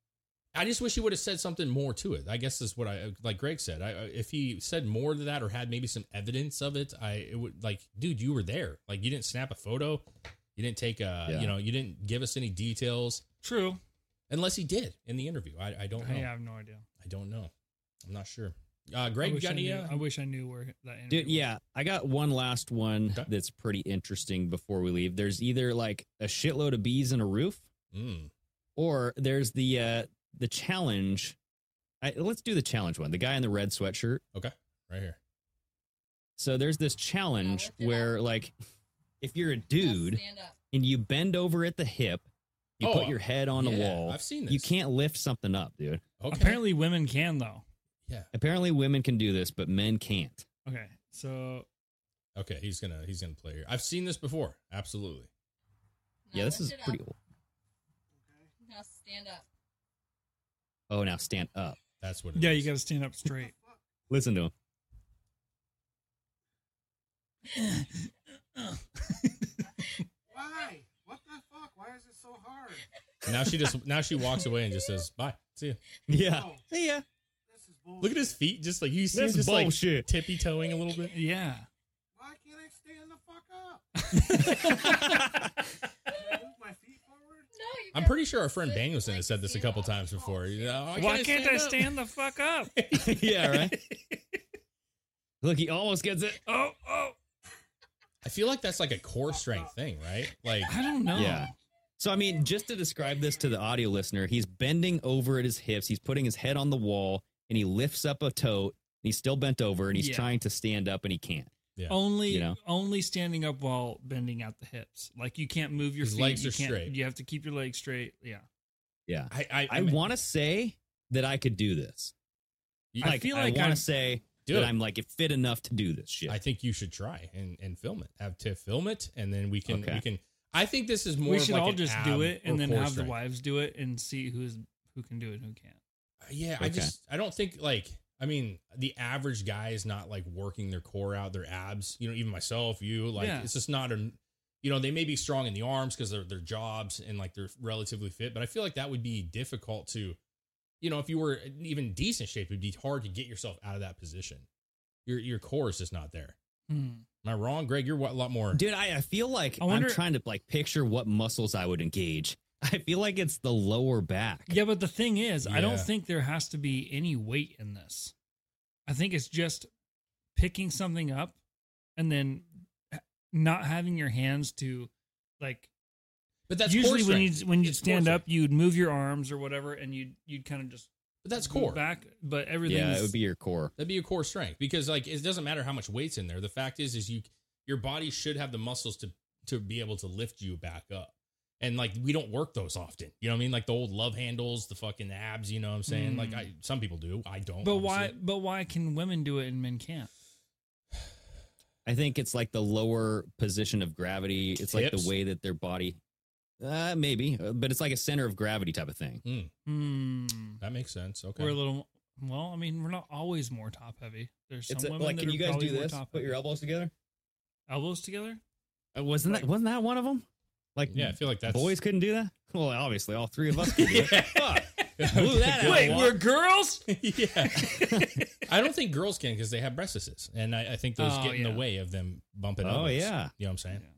I just wish he would have said something more to it. I guess is what like Greg said. If he said more to that or had maybe some evidence of it, it would like, dude, you were there. Like you didn't snap a photo. You didn't take you didn't give us any details. True. Unless he did in the interview. I don't know. I have no idea. I don't know. I'm not sure. Greg, you got any? I wish I knew where that interview Dude, yeah, I got one last one that's pretty interesting before we leave. There's either like a shitload of bees in a roof Or there's the challenge. Let's do the challenge one. The guy in the red sweatshirt. Okay, right here. So there's this challenge where, like, if you're a dude and you bend over at the hip, you put your head on a wall. I've seen this. You can't lift something up, dude. Okay. Apparently women can, though. Yeah. Apparently women can do this, but men can't. Okay, so... Okay, he's gonna play here. I've seen this before. Absolutely. Yeah, this is pretty old. Now stand up. Oh, now stand up. That's what it Yeah, you got to stand up straight. Listen to him. Why? What the fuck? Why is it so hard? Now she walks away and just says, bye. See ya. Yeah. Oh, See ya. this is bullshit. Look at his feet. Just like you see him This is just like bullshit. tippy toeing a little bit. Yeah. Why can't I stand the fuck up? Move my feet forward? No, you I'm pretty sure our friend Danielson has said this a couple times before. You know, Why can't I stand the fuck up? Yeah, right? Look, he almost gets it. Oh. I feel like that's like a core strength thing, right? Like, I don't know. Yeah. So, I mean, just to describe this to the audio listener, he's bending over at his hips. He's putting his head on the wall, and he lifts up a tote. And he's still bent over, and he's trying to stand up, and he can't. Yeah. Only standing up while bending at the hips. Like, you can't move your His feet. legs You are can't- straight. You have to keep your legs straight. Yeah. Yeah. I want to say that I could do this. I feel like I want I'm- to say Do that it. I'm like fit enough to do this shit. I think you should try and film it. Have Tiff film it, and then we can. Okay. I think this is more. We of should like all an just ab do it and or then core have strength. the wives do it and see who can do it and who can't. Yeah, Okay. I don't think like. I mean, the average guy is not like working their core out, their abs. You know, even myself, you like. Yeah. It's just not a. You know, they may be strong in the arms because they're their jobs and like they're relatively fit, but I feel like that would be difficult to. You know, if you were even decent shape, it'd be hard to get yourself out of that position. Your core is just not there. Am I wrong, Greg? You're a lot more. Dude, I feel like I'm trying to like picture what muscles I would engage. I feel like it's the lower back. Yeah, but the thing is, I don't Yeah. think there has to be any weight in this. I think it's just picking something up and then not having your hands to like. But that's usually core when you strength. when you It's stand core up, you'd move your arms or whatever, and you'd kind of just. But that's move core. back. But everything. Yeah, it would be your core. That'd be your core strength because like it doesn't matter how much weight's in there. The fact is your body should have the muscles to be able to lift you back up. And like we don't work those often. You know what I mean? Like the old love handles, the fucking abs, you know what I'm saying? Like some people do. I don't. But obviously. why can women do it and men can't? I think it's like the lower position of gravity. It's like Hips? the way that their body, maybe, but it's like a center of gravity type of thing. That makes sense. Okay. We're a little. Well, I mean, we're not always more top heavy. There's some It's women like, that can are you guys probably do more this? top Put heavy. your elbows together. Elbows together. Wasn't that one of them? Like, Yeah, I feel like that's boys couldn't do that. Well, obviously, all three of us could do it. Fuck. Blew that out. Wait, of the we're water. girls? yeah. I don't think girls can because they have breastises, and I think those Oh, get in the yeah. way of them bumping. Oh, elbows. yeah. You know what I'm saying?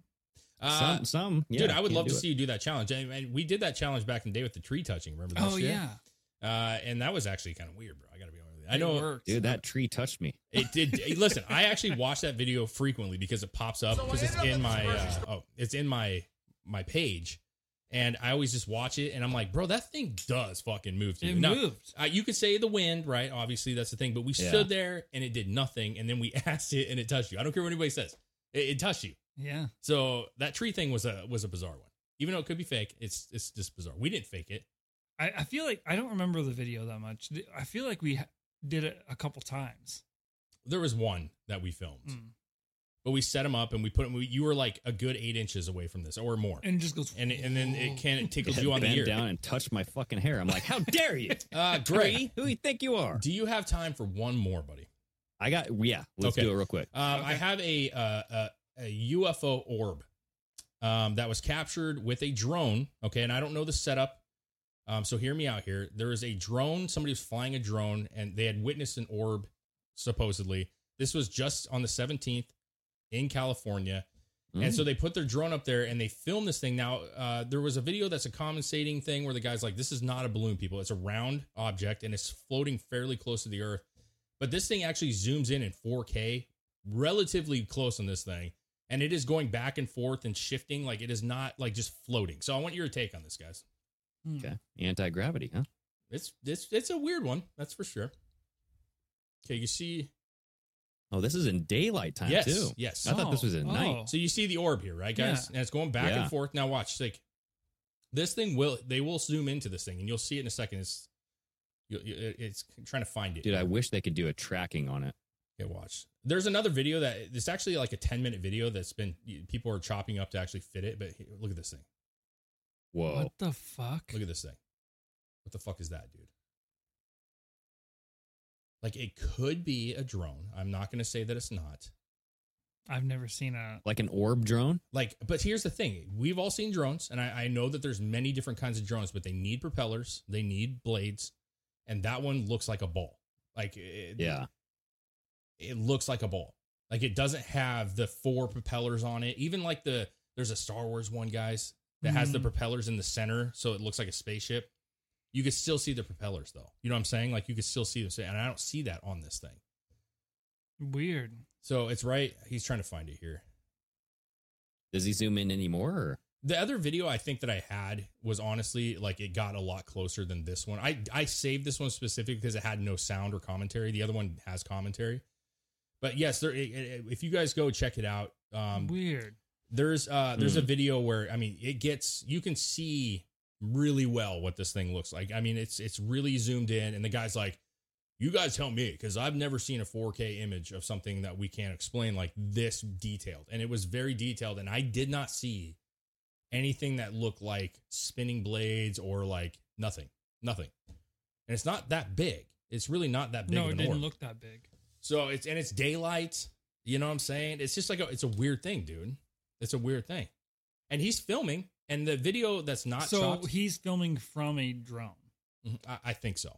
Some, yeah, dude, I would can't love do to it. see you do that challenge. And we did that challenge back in the day with the tree touching. Remember that? Oh shit? yeah. And that was actually kind of weird, bro. I gotta be honest with you. I know, It worked. Dude, that tree touched me. it did. Hey, listen, I actually watch that video frequently because it pops up because it's in my it's in my page, and I always just watch it, and I'm like, bro, that thing does fucking move to It you. Now, moved. you could say the wind, right? Obviously, that's the thing. But we Yeah. stood there and it did nothing, and then we asked it and it touched you. I don't care what anybody says. It touched you. Yeah. So that tree thing was a bizarre one. Even though it could be fake, it's just bizarre. We didn't fake it. I feel like I don't remember the video that much. I feel like we did it a couple times. There was one that we filmed. Mm. But we set them up and we put them. You were like a good 8 inches away from this, or more, And it just goes. and then it tickled you on the Bent ear. down and touched my fucking hair. I'm like, how dare you? Greg, Tree? Who you think you are? do you have time for one more, buddy? Let's Okay. do it real quick. I have a UFO orb that was captured with a drone. Okay, and I don't know the setup. So hear me out here. There is a drone. Somebody was flying a drone, and they had witnessed an orb. Supposedly, this was just on the 17th in California. And so they put their drone up there and they filmed this thing. Now, there was a video that's a compensating thing where the guy's like, this is not a balloon, people. It's a round object and it's floating fairly close to the earth. But this thing actually zooms in 4K, relatively close on this thing. And it is going back and forth and shifting. Like it is not like just floating. So I want your take on this, guys. Okay. Anti-gravity, huh? It's a weird one, that's for sure. Okay, you see. Oh, this is in daylight time Yes, too. yes. I thought this was at night. So you see the orb here, right, guys? Yeah. And it's going back Yeah. and forth. Now watch, like this thing they will zoom into this thing, and you'll see it in a second. It's trying to find it. Dude, I wish they could do a tracking on it. Okay, watch. There's another video that it's actually like a 10-minute video that's been people are chopping up to actually fit it. But look at this thing. Whoa! What the fuck? Look at this thing. What the fuck is that, dude? Like, it could be a drone. I'm not going to say that it's not. I've never seen a... Like an orb drone? Like, but here's the thing. We've all seen drones, and I know that there's many different kinds of drones, but they need propellers. They need blades. And that one looks like a ball. Like, it looks like a ball. Like, it doesn't have the 4 propellers on it. Even like there's a Star Wars one, guys, that has the propellers in the center, so it looks like a spaceship. You can still see the propellers, though. You know what I'm saying? Like, you can still see them. And I don't see that on this thing. Weird. So it's right. He's trying to find it here. Does he zoom in anymore? Or? The other video I think that I had was honestly, like, it got a lot closer than this one. I saved this one specifically because it had no sound or commentary. The other one has commentary. But yes, if you guys go check it out. Weird. There's a video where, I mean, you can see really well what this thing looks like. I mean, it's really zoomed in, and the guy's like, you guys help me, because I've never seen a 4K image of something that we can't explain like this detailed. And it was very detailed, and I did not see anything that looked like spinning blades or like nothing. And it's not that big. It's really not that big. No, of it an didn't orb. look that big. So it's daylight. You know what I'm saying? It's just like it's a weird thing, dude. It's a weird thing. And he's filming, and the video that's not chopped. He's filming from a drone. I think so.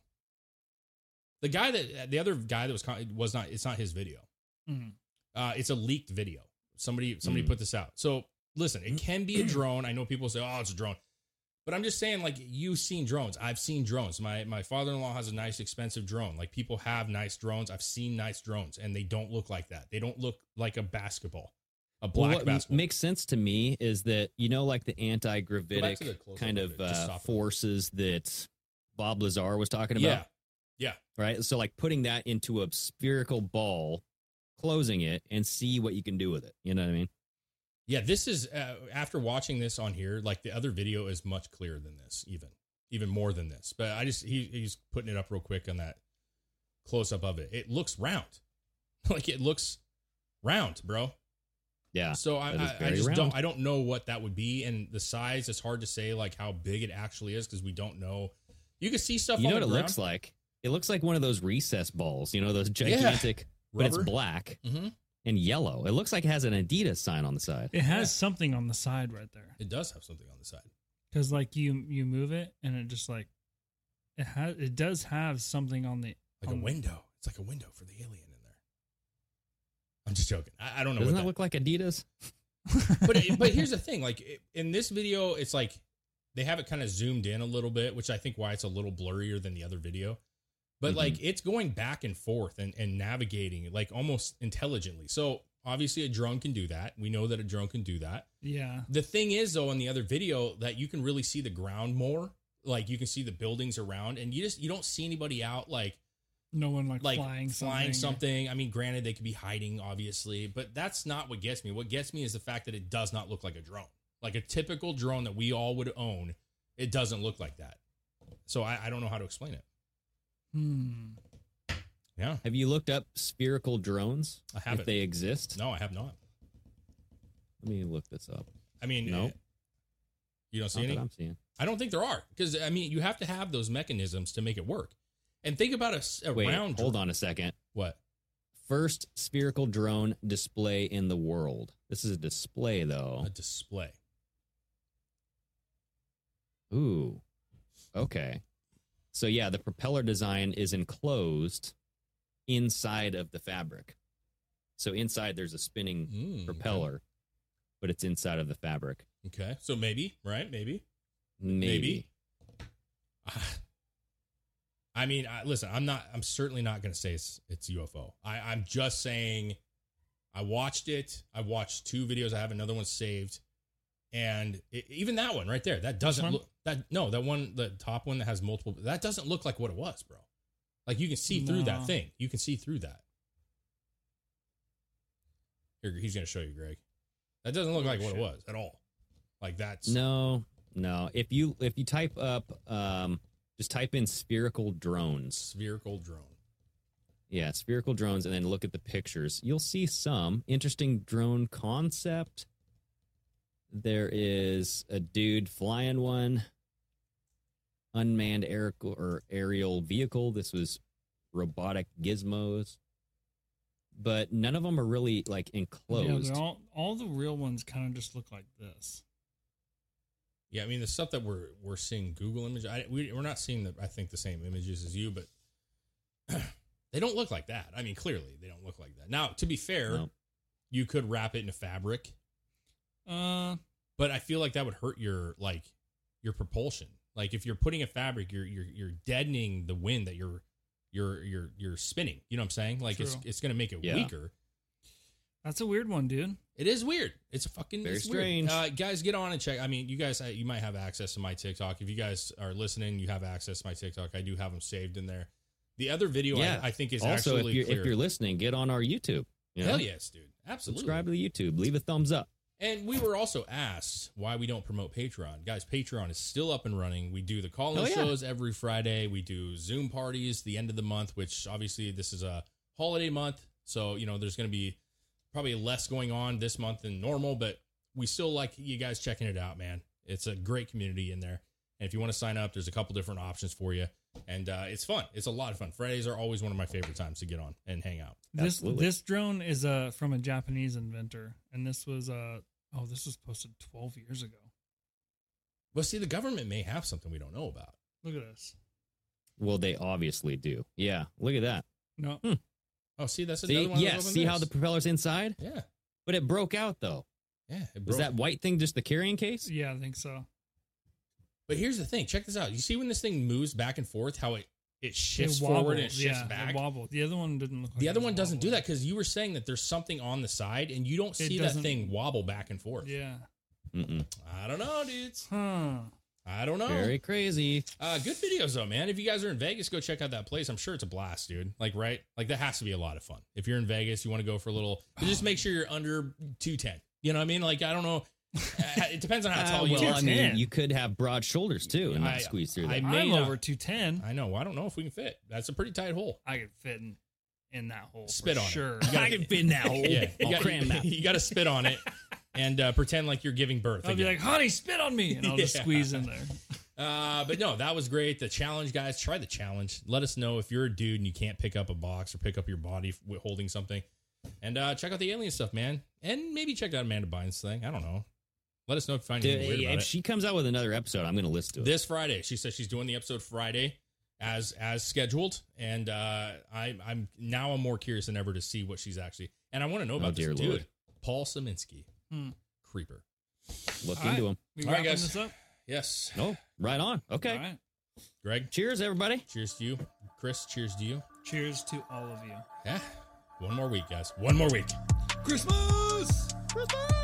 The other guy that was not. It's not his video. It's a leaked video. Somebody put this out. So listen, it can be a drone. I know people say, "Oh, it's a drone," but I'm just saying, like, you've seen drones. I've seen drones. My father-in-law has a nice, expensive drone. Like, people have nice drones. I've seen nice drones, and they don't look like that. They don't look like a basketball, a black basketball. What makes sense to me is that, you know, like the anti-gravitic kind of forces that Bob Lazar was talking about. Yeah. Right. So like putting that into a spherical ball, closing it, and see what you can do with it. You know what I mean? Yeah. This is after watching this on here, like the other video is much clearer than this, even more than this. But he's putting it up real quick on that close up of it. It looks round. Like, it looks round, bro. Yeah. So I don't know what that would be, and the size is hard to say, like how big it actually is, because we don't know. You can see stuff. You know on what the it ground. looks like? It looks like one of those recess balls. You know, those gigantic, but it's Rubber? black and yellow. It looks like it has an Adidas sign on the side. It has something on the side right there. It does have something on the side. Because like you move it, and it just like it does have something on the a window. It's like a window for the alien in there. I'm just joking. I don't know. Doesn't that look like Adidas? But here's the thing. Like, in this video, it's like they have it kind of zoomed in a little bit, which I think why it's a little blurrier than the other video. But like, it's going back and forth and navigating like almost intelligently. So obviously a drone can do that. We know that a drone can do that. Yeah. The thing is, though, in the other video, that you can really see the ground more. Like, you can see the buildings around, and you don't see anybody out like no one like flying something. I mean, granted, they could be hiding, obviously, but that's not what gets me. What gets me is the fact that it does not look like a drone. Like a typical drone that we all would own, it doesn't look like that. So I don't know how to explain it. Yeah. Have you looked up spherical drones? I haven't. If they exist? No, I have not. Let me look this up. I mean, no. You don't see Not any? that I'm seeing. I don't think there are, because I mean, you have to have those mechanisms to make it work. And think about a Wait, round. hold on a second. What? First spherical drone display in the world. This is a display, though. A display. Ooh. Okay. So yeah, the propeller design is enclosed inside of the fabric. So inside there's a spinning propeller, but it's inside of the fabric. Okay. So maybe, right? Maybe. I mean, listen, I'm certainly not going to say it's UFO. I'm just saying I watched it. I watched 2 videos. I have another one saved. And even that one right there, that doesn't look that one, the top one that has multiple, that doesn't look like what it was, bro. Like you can see through that thing. You can see through that. Here, he's going to show you, Greg. That doesn't look like what it was at all. Like that's no. If you type up, just type in spherical drones. Spherical drone. Yeah, spherical drones, and then look at the pictures. You'll see some interesting drone concept. There is a dude flying one. Unmanned aerial vehicle. This was robotic gizmos. But none of them are really like enclosed. Yeah, all the real ones kind of just look like this. Yeah, I mean the stuff that we're seeing Google images. We're not seeing I think the same images as you, but they don't look like that. I mean, clearly they don't look like that. Now, to be fair, you could wrap it in a fabric. But I feel like that would hurt your propulsion. Like if you're putting a fabric, you're deadening the wind that you're spinning. You know what I'm saying? Like it's going to make it weaker. That's a weird one, dude. It is weird. It's very strange. Guys, get on and check. I mean, you guys, you might have access to my TikTok. If you guys are listening, you have access to my TikTok. I do have them saved in there. The other video I think is also, actually if you're listening, get on our YouTube. Hell yes, dude. Absolutely. Subscribe to the YouTube. Leave a thumbs up. And we were also asked why we don't promote Patreon. Guys, Patreon is still up and running. We do the call-in shows every Friday. We do Zoom parties the end of the month, which obviously this is a holiday month. So, there's going to be probably less going on this month than normal, but we still like you guys checking it out, man. It's a great community in there. And if you want to sign up, there's a couple different options for you. And it's fun. It's a lot of fun. Fridays are always one of my favorite times to get on and hang out. This drone is from a Japanese inventor. And this was this was posted 12 years ago. Well, see, the government may have something we don't know about. Look at this. Well, they obviously do. Yeah, look at that. No. Oh, see, that's another one. Yeah, see how the propeller's inside? Yeah. But it broke out, though. Yeah. Was that white thing just the carrying case? Yeah, I think so. But here's the thing. Check this out. You see when this thing moves back and forth, how it shifts forward and it shifts back? It wobbled. The other one didn't look like The other one doesn't do that because you were saying that there's something on the side and you don't see that thing wobble back and forth. Yeah. I don't know, dudes. I don't know. Very crazy. Good videos, though, man. If you guys are in Vegas, go check out that place. I'm sure it's a blast, dude. Like, right? Like, that has to be a lot of fun. If you're in Vegas, you want to go for a little... just make sure you're under 210. You know what I mean? Like, I don't know. It depends on how tall you are. I mean, you could have broad shoulders, too, and not squeeze through that. I'm over 210. I know. I don't know if we can fit. That's a pretty tight hole. I could fit in that hole. Spit on sure. it. I can fit in that hole. Yeah. I'll cram that. You got to spit on it and pretend like you're giving birth. I'll be like, honey, spit on me. And I'll just squeeze in there. But no, that was great. The challenge, guys, try the challenge. Let us know if you're a dude and you can't pick up a box or pick up your body holding something. And check out the alien stuff, man. And maybe check out Amanda Bynes' thing. I don't know. Let us know if you find anything weird about it. If she comes out with another episode, I'm going to listen to it. This Friday. She says she's doing the episode Friday as scheduled. And I'm more curious than ever to see what she's actually... And I want to know about this dude. Lord. Paul Szymanski. Creeper. Look into him. All right, guys. Yes. No, right on. Okay. All right. Greg. Cheers, everybody. Cheers to you. Chris, cheers to you. Cheers to all of you. Yeah. One more week, guys. One more week. Christmas! Christmas!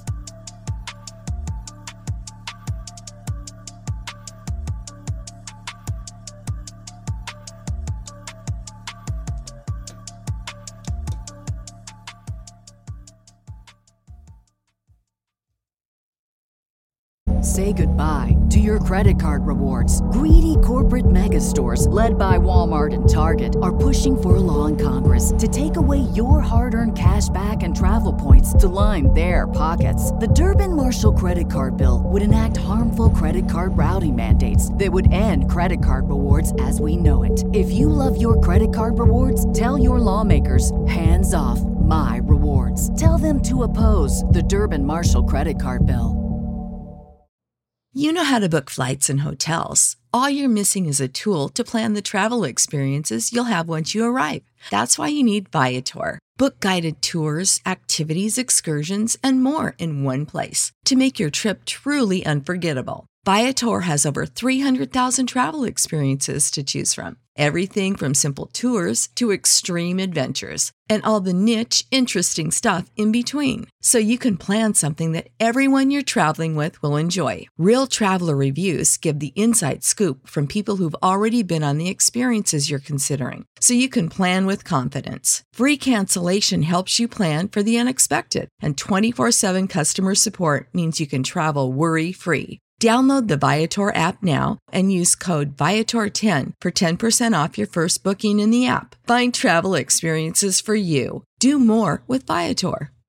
Say goodbye to your credit card rewards. Greedy corporate mega stores, led by Walmart and Target, are pushing for a law in Congress to take away your hard-earned cash back and travel points to line their pockets. The Durbin-Marshall credit card bill would enact harmful credit card routing mandates that would end credit card rewards as we know it. If you love your credit card rewards, tell your lawmakers, hands off my rewards. Tell them to oppose the Durbin-Marshall credit card bill. You know how to book flights and hotels. All you're missing is a tool to plan the travel experiences you'll have once you arrive. That's why you need Viator. Book guided tours, activities, excursions, and more in one place to make your trip truly unforgettable. Viator has over 300,000 travel experiences to choose from. Everything from simple tours to extreme adventures and all the niche, interesting stuff in between. So you can plan something that everyone you're traveling with will enjoy. Real traveler reviews give the inside scoop from people who've already been on the experiences you're considering. So you can plan with confidence. Free cancellation helps you plan for the unexpected. And 24/7 customer support means you can travel worry-free. Download the Viator app now and use code Viator10 for 10% off your first booking in the app. Find travel experiences for you. Do more with Viator.